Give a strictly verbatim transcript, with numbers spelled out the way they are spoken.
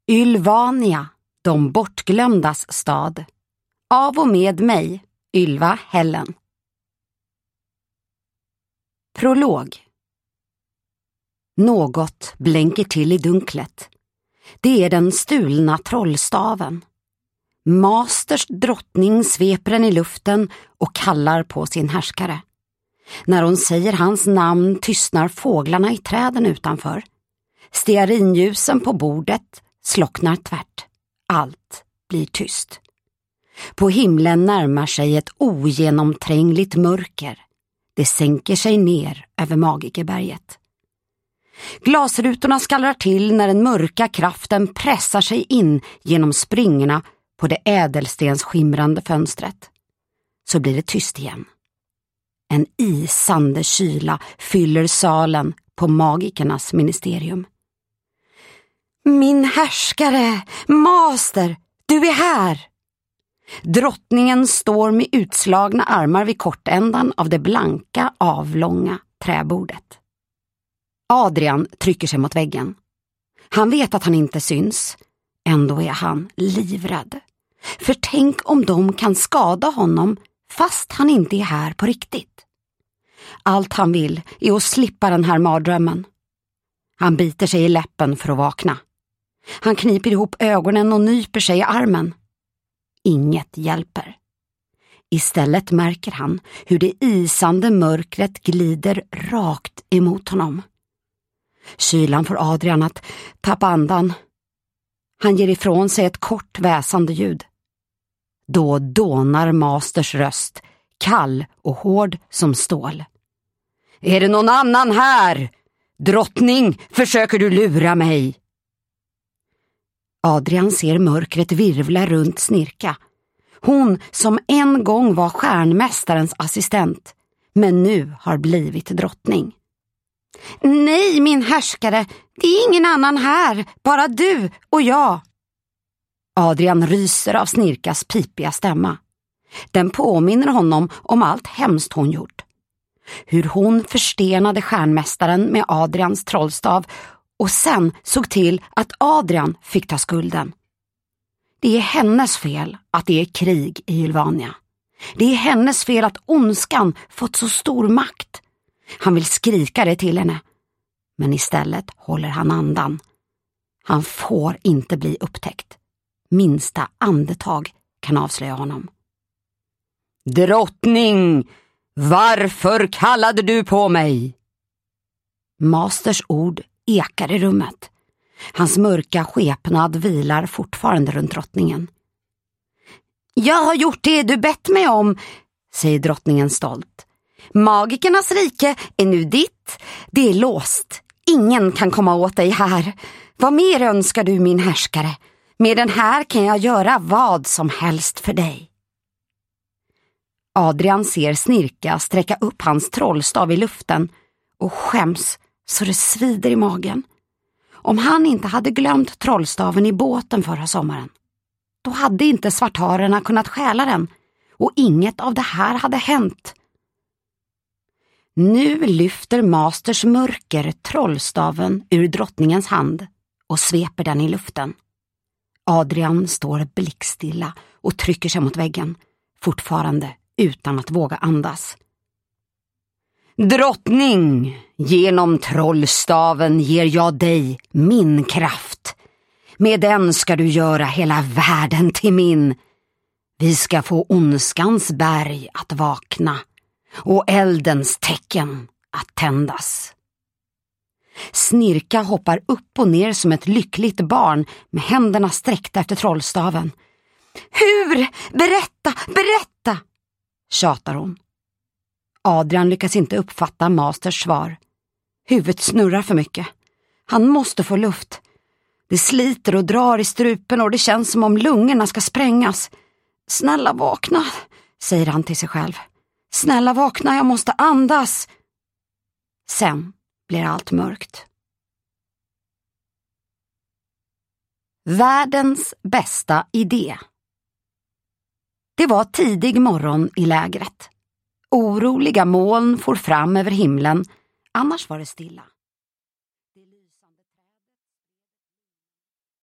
Ylvania, de bortglömdas stad. Av och med mig, Ylva Hällen. Prolog. Något blänker till i dunklet. Det är den stulna trollstaven. Masters drottning sveper den i luften och kallar på sin härskare. När hon säger hans namn tystnar fåglarna i träden utanför. Stearinljusen på bordet slocknar tvärt. Allt blir tyst. På himlen närmar sig ett ogenomträngligt mörker. Det sänker sig ner över Magikerberget. Glasrutorna skallrar till när den mörka kraften pressar sig in genom springorna på det ädelstensskimrande fönstret. Så blir det tyst igen. En isande kyla fyller salen på magikernas ministerium. Min härskare, master, du är här! Drottningen står med utslagna armar vid kortändan av det blanka, avlånga träbordet. Adrian trycker sig mot väggen. Han vet att han inte syns. Ändå är han livrädd. För tänk om de kan skada honom fast han inte är här på riktigt. Allt han vill är att slippa den här mardrömmen. Han biter sig i läppen för att vakna. Han kniper ihop ögonen och nyper sig i armen. Inget hjälper. Istället märker han hur det isande mörkret glider rakt emot honom. Kylan får Adrian att tappa andan. Han ger ifrån sig ett kort väsande ljud. Då dånar Masters röst, kall och hård som stål. Är det någon annan här? Drottning, försöker du lura mig? Adrian ser mörkret virvla runt Snirka. Hon som en gång var stjärnmästarens assistent, men nu har blivit drottning. Nej, min härskare, det är ingen annan här, bara du och jag. Adrian ryser av Snirkas pipiga stämma. Den påminner honom om allt hemskt hon gjort. Hur hon förstenade stjärnmästaren med Adrians trollstav och sen såg till att Adrian fick ta skulden. Det är hennes fel att det är krig i Ylvania. Det är hennes fel att ondskan fått så stor makt. Han vill skrika det till henne. Men istället håller han andan. Han får inte bli upptäckt. Minsta andetag kan avslöja honom. Drottning, varför kallade du på mig? Masters ord ekar i rummet. Hans mörka skepnad vilar fortfarande runt drottningen. Jag har gjort det du bett mig om, säger drottningen stolt. Magikernas rike är nu ditt. Det är låst. Ingen kan komma åt dig här. Vad mer önskar du, min härskare? Med den här kan jag göra vad som helst för dig. Adrian ser Snirka sträcka upp hans trollstav i luften och skäms så det svider i magen. Om han inte hade glömt trollstaven i båten förra sommaren, då hade inte svartarerna kunnat stjäla den och inget av det här hade hänt. Nu lyfter Masters mörker trollstaven ur drottningens hand och sveper den i luften. Adrian står blickstilla och trycker sig mot väggen, fortfarande utan att våga andas. Drottning, genom trollstaven ger jag dig min kraft. Med den ska du göra hela världen till min. Vi ska få ondskans berg att vakna och eldens tecken att tändas. Snirka hoppar upp och ner som ett lyckligt barn med händerna sträckta efter trollstaven. Hur? Berätta, berätta! Tjatar hon. Adrian lyckas inte uppfatta Masters svar. Huvudet snurrar för mycket. Han måste få luft. Det sliter och drar i strupen och det känns som om lungorna ska sprängas. Snälla vakna, säger han till sig själv. Snälla vakna, jag måste andas. Sen blir allt mörkt. Världens bästa idé. Det var tidig morgon i lägret. Oroliga moln for fram över himlen, annars var det stilla.